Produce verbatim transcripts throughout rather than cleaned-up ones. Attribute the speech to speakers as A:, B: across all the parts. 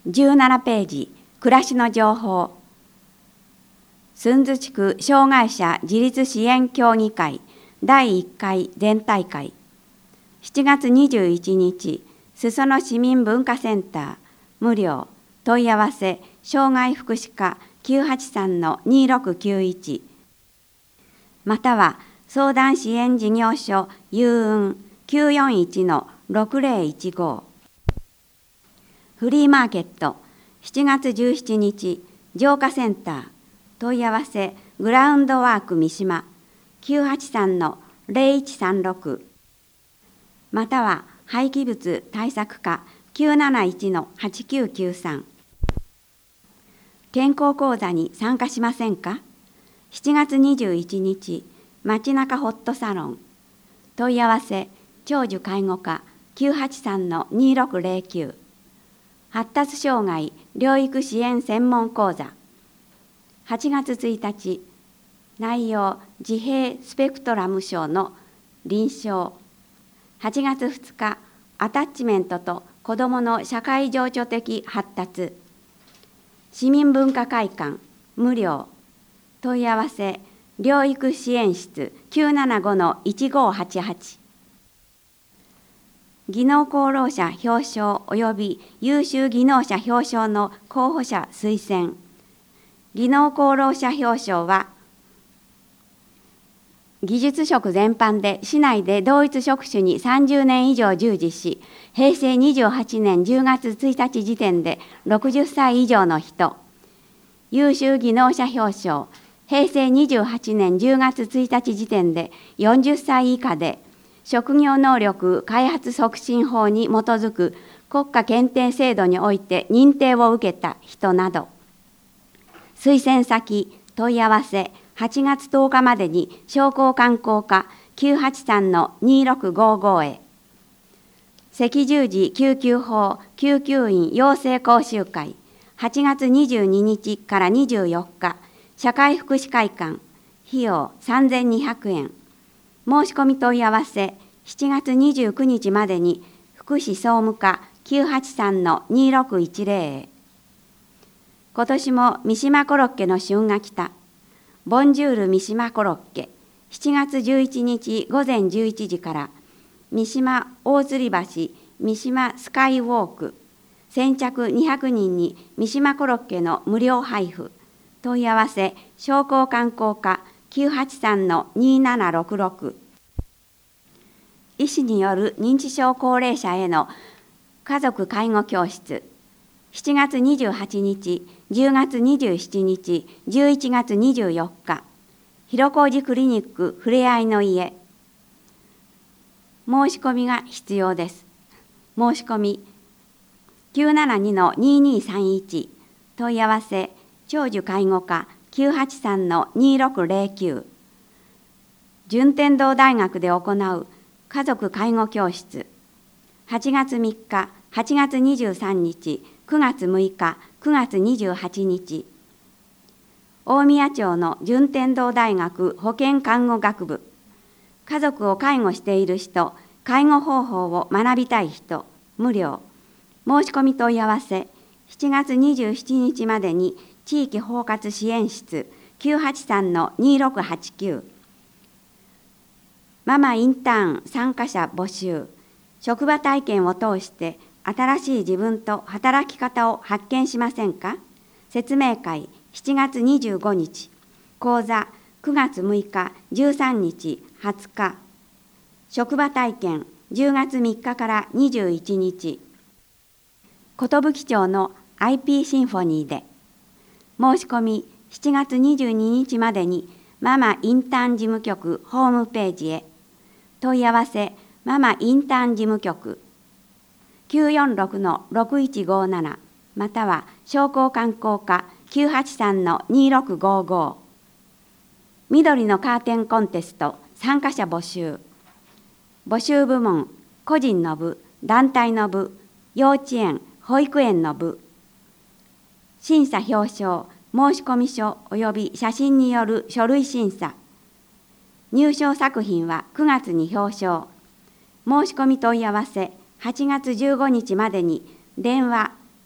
A: じゅうななページ、暮らしの情報。寸津地区障害者自立支援協議会だいいっかい全体会。しちがつにじゅういちにち、裾野市民文化センター、無料、問い合わせ、障害福祉課 きゅうはちさんのにろくきゅういち、または相談支援事業所ゆううん きゅうよんいちのろくぜろいちご。フリーマーケット、しちがつじゅうしちにち、浄化センター、問い合わせ、グラウンドワーク三島、きゅうはちさんのぜろいちさんろく、または廃棄物対策課 きゅうなないちのはちきゅうきゅうさん。健康講座に参加しませんか？しちがつにじゅういちにち、街中ホットサロン、問い合わせ、長寿介護課 きゅうはちさんのにろくぜろきゅう。発達障害療育支援専門講座。はちがつついたち、内容自閉スペクトラム症の臨床。はちがつふつか、アタッチメントと子どもの社会情緒的発達。市民文化会館、無料。問い合わせ、療育支援室 きゅうななごのいちごーはちはち。技能功労者表彰及び優秀技能者表彰の候補者推薦。技能功労者表彰は、技術職全般で市内で同一職種にさんじゅうねん以上従事し、へいせいにじゅうはちねんじゅうがつついたち時点でろくじゅっさい以上の人。優秀技能者表彰、へいせいにじゅうはちねんじゅうがつついたち時点でよんじゅっさい以下で、職業能力開発促進法に基づく国家検定制度において認定を受けた人など。推薦先、問い合わせ、はちがつとおかまでに商工観光課 きゅうはちさんのにろくごーごへ。赤十字救急法救急員養成講習会、はちがつにじゅうににちからにじゅうよっか、社会福祉会館、費用さんぜんにひゃくえん。申し込み問い合わせ、しちがつにじゅうくにちまでに福祉総務課 きゅうはちさんのにろくいちぜろへ。今年も三島コロッケの旬が来た。ボンジュール三島コロッケ、しちがつじゅういちにちごぜんじゅういちじから三島大吊り橋三島スカイウォーク、先着にひゃくにんに三島コロッケの無料配布。問い合わせ、商工観光課 きゅうはちさんのにななろくろく。医師による認知症高齢者への家族介護教室。しちがつにじゅうはちにち、じゅうがつにじゅうしちにち、じゅういちがつにじゅうよっか、広小路クリニックふれあいの家。申し込みが必要です。申し込み、きゅうななにのににさんいち、問い合わせ、長寿介護課 きゅうはちさんのにろくぜろきゅう。順天堂大学で行う家族介護教室。はちがつみっか、はちがつにじゅうさんにち、くがつむいか、くがつにじゅうはちにち。大宮町の順天堂大学保健看護学部。家族を介護している人、介護方法を学びたい人、無料。申し込み問い合わせ、しちがつにじゅうしちにちまでに地域包括支援室 きゅうはちさんのにろくはちきゅう。ママインターン参加者募集。職場体験を通して新しい自分と働き方を発見しませんか？説明会しちがつにじゅうごにち、講座くがつむいか、じゅうさんにち、はつか、職場体験じゅうがつみっかからにじゅういちにち、寿町の アイピー シンフォニーで。申し込みしちがつにじゅうににちまでにママインターン事務局ホームページへ。問い合わせ、ママインターン事務局 きゅうよんろくのろくいちごなな、または商工観光課 きゅうはちさんのにろくごご。緑のカーテンコンテスト参加者募集。募集部門、個人の部、団体の部、幼稚園、保育園の部。審査表彰、申込書及び写真による書類審査。入賞作品はくがつに表彰。申し込み問い合わせ、はちがつじゅうごにちまでに電話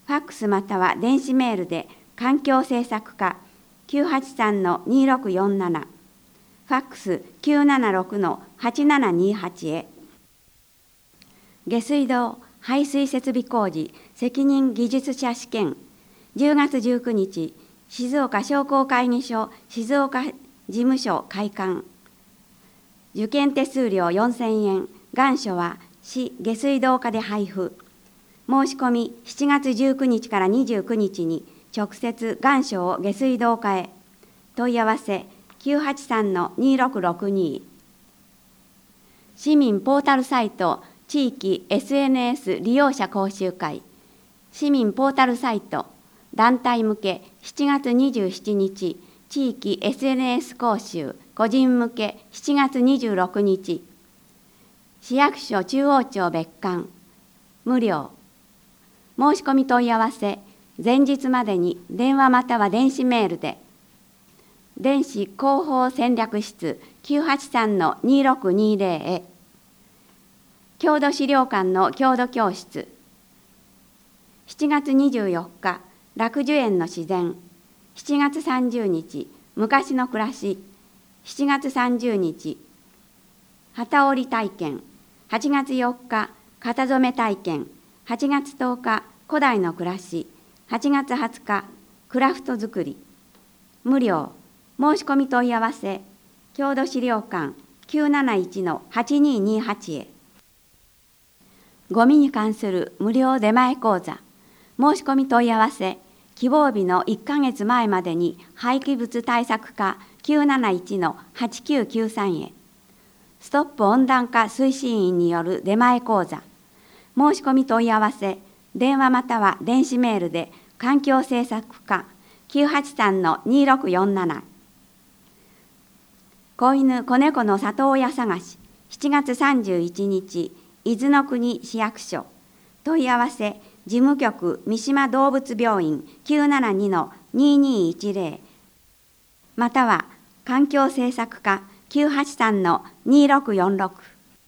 A: ファックスまたは電子メールで環境政策課 きゅうはちさんのにろくよんなな、ファックス きゅうななろくのはちななにはち へ。下水道排水設備工事責任技術者試験じゅうがつじゅうくにち、静岡商工会議所静岡事務所開館。受験手数料よんせんえん、願書は市下水道課で配布。申し込みしちがつじゅうくにちからにじゅうくにちに直接願書を下水道課へ。問い合わせきゅうはちさんのにろくろくに。市民ポータルサイト地域 エスエヌエス 利用者講習会。市民ポータルサイト団体向けしちがつにじゅうしちにち、地域 エスエヌエス 講習個人向けしちがつにじゅうろくにち。市役所中央庁別館無料。申し込み問い合わせ前日までに電話または電子メールで。電子広報戦略室 きゅうはちさんのにろくにぜろ へ。郷土資料館の郷土教室。しちがつにじゅうよっか楽寿園の自然。しちがつさんじゅうにち昔の暮らし。しちがつさんじゅうにち機織り体験。はちがつよっか型染め体験。はちがつとおか古代の暮らし。はちがつはつかクラフト作り。無料。申し込み問い合わせ郷土資料館 きゅうなないちのはちににはち へ。ゴミに関する無料出前講座。申し込み問い合わせ希望日のいっかげつまえまでに廃棄物対策課 きゅうなないちのはちきゅうきゅうさん へ。ストップ温暖化推進員による出前講座。申し込み問い合わせ電話または電子メールで環境政策課 きゅうはちさんのにろくよんなな。子犬子猫の里親探ししちがつさんじゅういちにち伊豆の国市役所。問い合わせ事務局三島動物病院 きゅうななにのににいちぜろ または環境政策課 きゅうはちさんのにろくよんろく。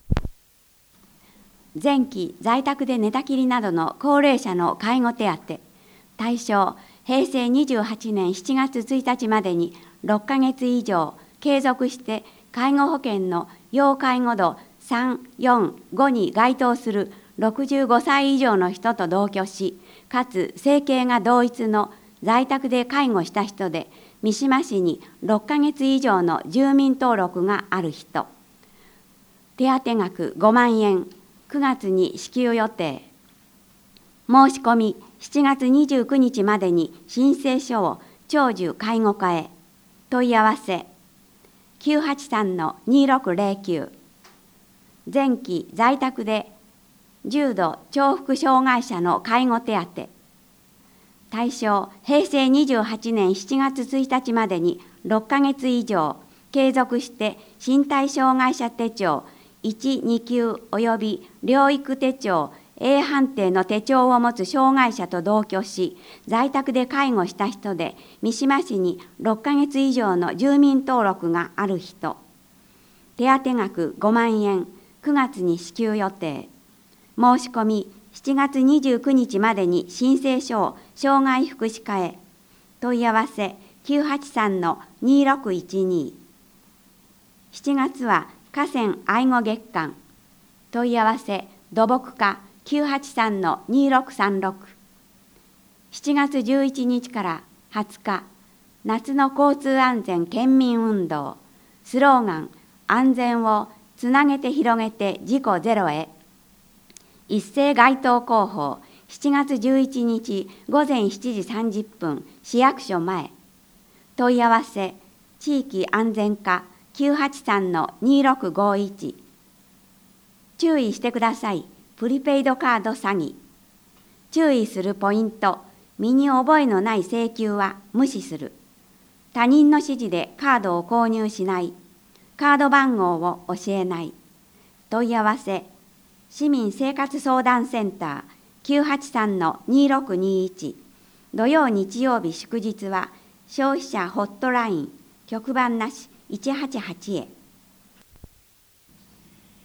A: 前期在宅で寝たきりなどの高齢者の介護手当。対象へいせいにじゅうはちねんしちがつついたちまでにろっかげつ以上継続して介護保険の要介護度さん、よん、ごに該当するろくじゅうごさい以上の人と同居し、かつ生計が同一の在宅で介護した人で、三島市にろっかげつ以上の住民登録がある人。手当額ごまんえん、くがつに支給予定。申し込みしちがつにじゅうくにちまでに申請書を長寿介護課へ。問い合わせきゅうはちさんのにろくぜろきゅう。前期在宅で重度重複障害者の介護手当。対象へいせいにじゅうはちねんしちがつついたちまでにろっかげつ以上継続して身体障害者手帳いち、にきゅうおよび療育手帳 A 判定の手帳を持つ障害者と同居し、在宅で介護した人で三島市にろっかげつ以上の住民登録がある人。手当額ごまんえん、くがつに支給予定。申し込みしちがつにじゅうくにちまでに申請書を障害福祉課へ。問い合わせきゅうはちさんのにろくいちに。しちがつは河川愛護月間。問い合わせ土木課きゅうはちさんのにろくさんろく。しちがつじゅういちにちからはつか、夏の交通安全県民運動。スローガン安全をつなげて広げて事故ゼロへ。一斉街頭広報しちがつじゅういちにちごぜんしちじさんじゅっぷん市役所前。問い合わせ地域安全課きゅうはちさんのにろくごいち。注意してください。プリペイドカード詐欺。注意するポイント。身に覚えのない請求は無視する。他人の指示でカードを購入しない。カード番号を教えない。問い合わせ市民生活相談センターきゅうはちさんのにろくにいち。土曜日曜日祝日は消費者ホットライン局番なしいちはちはちへ。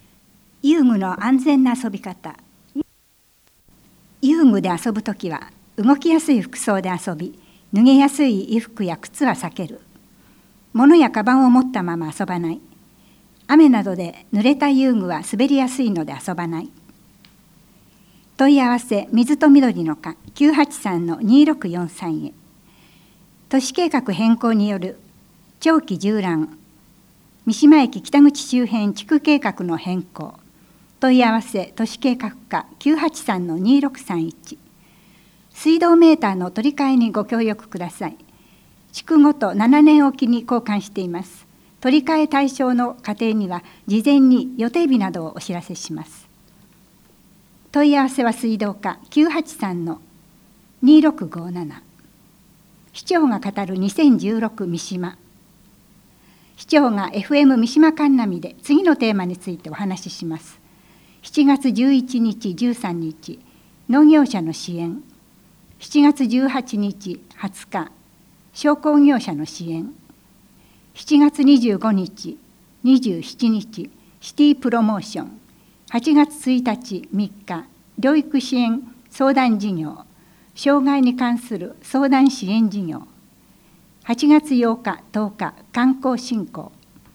B: 遊具の安全な遊び方。遊具で遊ぶときは動きやすい服装で遊び、脱げやすい衣服や靴は避ける。物やカバンを持ったまま遊ばない。雨などで濡れた遊具は滑りやすいので遊ばない。問い合わせ水と緑の課 きゅうはちさんのにろくよんさん へ。都市計画変更による長期縦覧三島駅北口周辺地区計画の変更。問い合わせ都市計画課 きゅうはちさんのにろくさんいち。水道メーターの取り替えにご協力ください。地区ごとななねんおきに交換しています。取り替え対象の家庭には事前に予定日などをお知らせします。問い合わせは水道課 きゅうはちさんのにろくごなな。市長が語るにせんじゅうろく三島。市長が エフエム 三島カンナミで次のテーマについてお話しします。しちがつじゅういちにちじゅうさんにち農業者の支援。しちがつじゅうはちにちはつか商工業者の支援。しちがつにじゅうごにちにじゅうしちにちシティプロモーション。はちがつついたちみっか療育支援相談事業。障害に関する相談支援事業。はちがつようかとおか観光振興。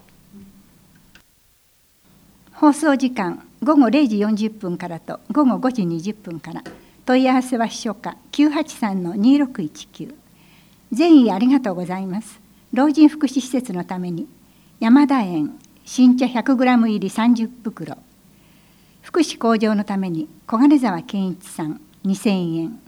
B: 放送時間ごごれいじよんじゅっぷんからとごごごじにじゅっぷんから。問い合わせは秘書課 きゅうはちさんのにろくいちきゅう。善意ありがとうございます。老人福祉施設のために山田園新茶 ひゃくグラム 入りさんじゅっぷくろ。福祉向上のために小金沢健一さんにせんえん。